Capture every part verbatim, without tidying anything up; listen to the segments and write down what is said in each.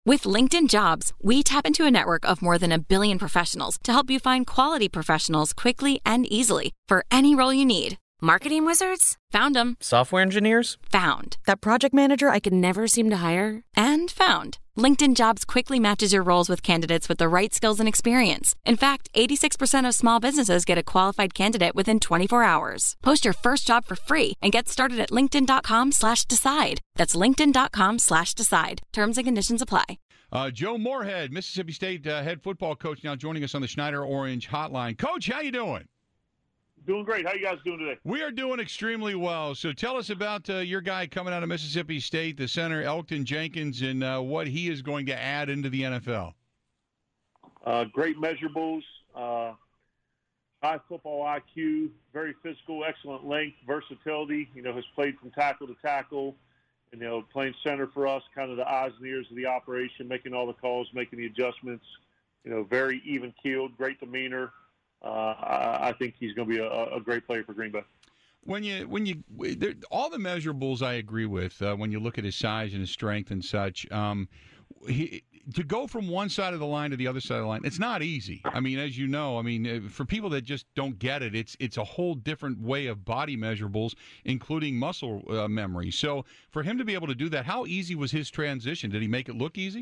With LinkedIn Jobs, we tap into a network of more than a billion professionals to help you find quality professionals quickly and easily for any role you need. Marketing wizards? Found them. Software engineers? Found. That project manager I could never seem to hire? And found. LinkedIn Jobs quickly matches your roles with candidates with the right skills and experience. In fact, eighty-six percent of small businesses get a qualified candidate within twenty-four hours. Post your first job for free and get started at linkedin.com slash decide. That's linkedin.com slash decide. Terms and conditions apply. Uh, Joe Moorhead, Mississippi State uh, head football coach, now joining us on the Schneider Orange hotline. Coach, how you doing? Doing great. How you guys doing today? We are doing extremely well. So tell us about uh, your guy coming out of Mississippi State, the center, Elgton Jenkins, and uh, what he is going to add into the N F L. Uh, great measurables, uh, high football I Q, very physical, excellent length, versatility. You know, has played from tackle to tackle, and, you know, playing center for us, kind of the eyes and ears of the operation, making all the calls, making the adjustments. You know, very even-keeled, great demeanor. Uh, I, I think he's going to be a, a great player for Green Bay. When you when you there, all the measurables, I agree with. Uh, when you look at his size and his strength and such, um, he, to go from one side of the line to the other side of the line, it's not easy. I mean, as you know, I mean, for people that just don't get it, it's it's a whole different way of body measurables, including muscle uh, memory. So for him to be able to do that, how easy was his transition? Did he make it look easy?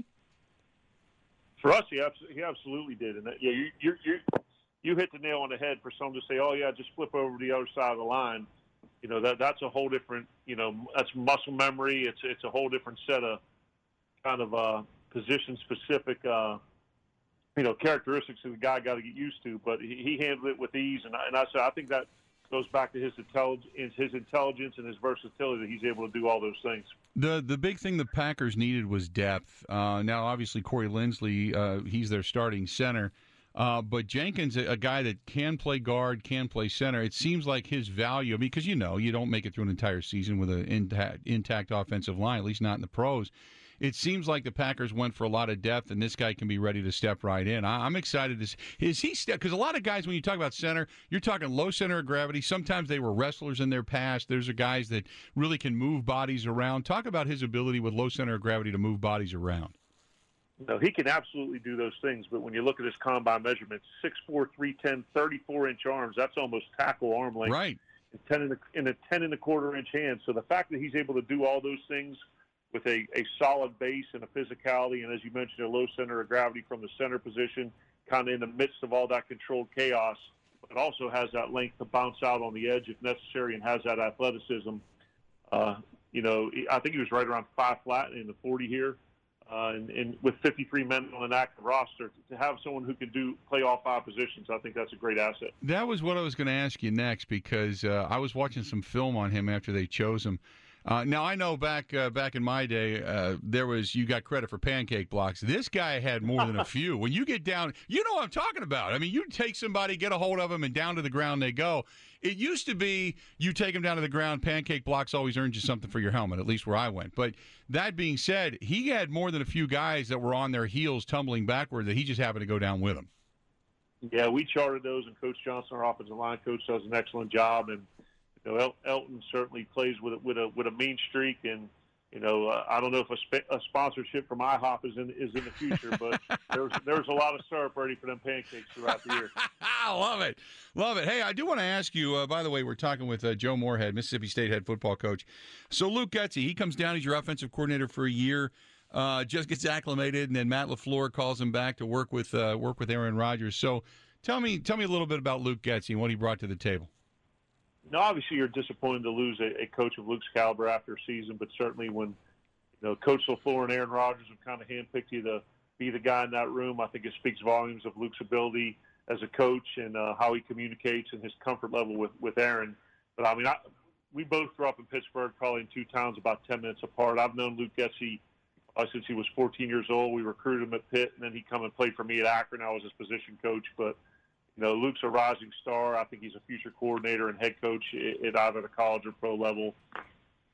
For us, he, abs- he absolutely did. And that, yeah, you you you you hit the nail on the head for someone to say, "Oh yeah, just flip over to the other side of the line." You know, that that's a whole different. You know, that's muscle memory. It's it's a whole different set of kind of uh, position specific. Uh, you know, characteristics that the guy got to get used to. But he, he handled it with ease, and I, and I said I think that goes back to his intelligence, his intelligence and his versatility that he's able to do all those things. The the big thing the Packers needed was depth. Uh, now, obviously, Corey Linsley, uh, he's their starting center. Uh, but Jenkins, a, a guy that can play guard, can play center, it seems like his value, I mean, because, you know, you don't make it through an entire season with an intact, intact offensive line, at least not in the pros. It seems like the Packers went for a lot of depth, and this guy can be ready to step right in. I, I'm excited to see. Is he step? Because a lot of guys, when you talk about center, you're talking low center of gravity. Sometimes they were wrestlers in their past. There's a guys that really can move bodies around. Talk about his ability with low center of gravity to move bodies around. No, he can absolutely do those things, but when you look at his combine measurements, six four, three ten, thirty-four inch arms, that's almost tackle arm length. Right. And ten and a, in a ten and a quarter inch hand. So the fact that he's able to do all those things with a, a solid base and a physicality, and as you mentioned, a low center of gravity from the center position, kind of in the midst of all that controlled chaos, but also has that length to bounce out on the edge if necessary and has that athleticism. Uh, you know, I think he was right around five flat in the forty here. Uh, and, and with fifty-three men on an active roster, to have someone who can do play all five positions, I think that's a great asset. That was what I was going to ask you next, because uh, I was watching some film on him after they chose him. Uh, now, I know back uh, back in my day, uh, there was you got credit for pancake blocks. This guy had more than a few. When you get down, you know what I'm talking about. I mean, you take somebody, get a hold of them, and down to the ground they go. It used to be you take them down to the ground, pancake blocks always earned you something for your helmet, at least where I went. But that being said, he had more than a few guys that were on their heels tumbling backward that he just happened to go down with them. Yeah, we charted those, and Coach Johnson, our offensive line coach, does an excellent job. And you know, El- Elton certainly plays with a, with a with a mean streak, and you know, uh, I don't know if a, sp- a sponsorship from IHOP is in is in the future, but there's there's a lot of syrup ready for them pancakes throughout the year. I love it, love it. Hey, I do want to ask you. Uh, by the way, we're talking with uh, Joe Moorhead, Mississippi State head football coach. So Luke Getsy, he comes down. He's your offensive coordinator for a year. Uh, just gets acclimated, and then Matt LaFleur calls him back to work with uh, work with Aaron Rodgers. So tell me tell me a little bit about Luke Getsy and what he brought to the table. Now, obviously, you're disappointed to lose a, a coach of Luke's caliber after a season, but certainly when you know Coach LaFleur and Aaron Rodgers have kind of handpicked you to be the guy in that room, I think it speaks volumes of Luke's ability as a coach and uh, how he communicates and his comfort level with, with Aaron. But, I mean, I, we both grew up in Pittsburgh, probably in two towns about ten minutes apart. I've known Luke Getsy uh, since he was fourteen years old. We recruited him at Pitt, and then he come and played for me at Akron. I was his position coach, but you know, Luke's a rising star. I think he's a future coordinator and head coach at either the college or pro level.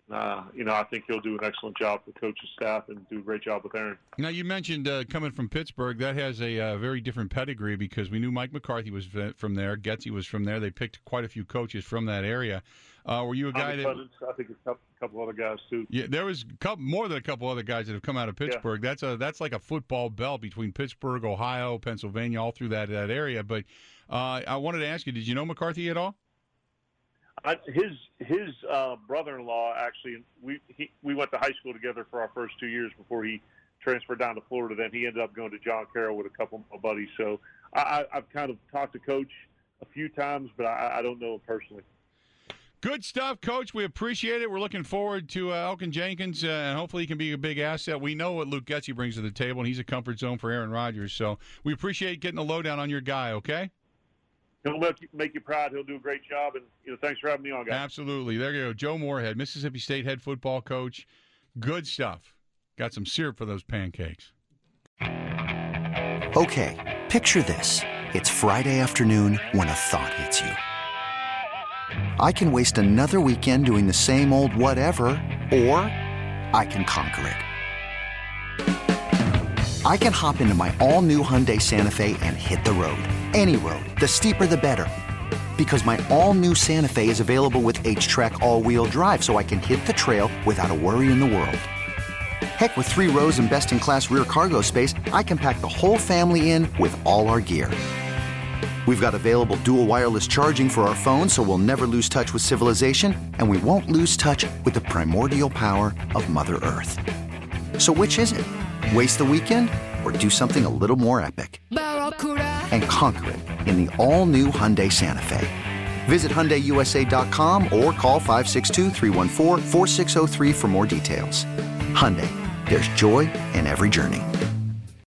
Uh, you know, I think he'll do an excellent job for the coach's staff and do a great job with Aaron. Now, you mentioned uh, coming from Pittsburgh. That has a uh, very different pedigree because we knew Mike McCarthy was from there. Getsy was from there. They picked quite a few coaches from that area. Uh, were you a guy Tommy that? Cousins, I think a couple, couple other guys too. Yeah, there was a couple, more than a couple other guys that have come out of Pittsburgh. Yeah. That's a that's like a football belt between Pittsburgh, Ohio, Pennsylvania, all through that that area. But uh, I wanted to ask you, did you know McCarthy at all? I, his his uh, brother-in-law actually, we he, we went to high school together for our first two years before he transferred down to Florida. Then he ended up going to John Carroll with a couple of my buddies. So I, I've kind of talked to Coach a few times, but I, I don't know him personally. Good stuff, Coach. We appreciate it. We're looking forward to uh, Elgton Jenkins, uh, and hopefully he can be a big asset. We know what Luke Getsy brings to the table, and he's a comfort zone for Aaron Rodgers. So we appreciate getting the lowdown on your guy, okay? He'll make you, make you proud. He'll do a great job, and you know, thanks for having me on, guys. Absolutely. There you go. Joe Moorhead, Mississippi State head football coach. Good stuff. Got some syrup for those pancakes. Okay, picture this. It's Friday afternoon when a thought hits you. I can waste another weekend doing the same old whatever, or I can conquer it. I can hop into my all-new Hyundai Santa Fe and hit the road. Any road. The steeper, the better. Because my all-new Santa Fe is available with H-Track all-wheel drive, so I can hit the trail without a worry in the world. Heck, with three rows and best-in-class rear cargo space, I can pack the whole family in with all our gear. We've got available dual wireless charging for our phones, so we'll never lose touch with civilization, and we won't lose touch with the primordial power of Mother Earth. So which is it? Waste the weekend or do something a little more epic? And conquer it in the all-new Hyundai Santa Fe. Visit Hyundai U S A dot com or call five six two, three one four, four six zero three for more details. Hyundai, there's joy in every journey.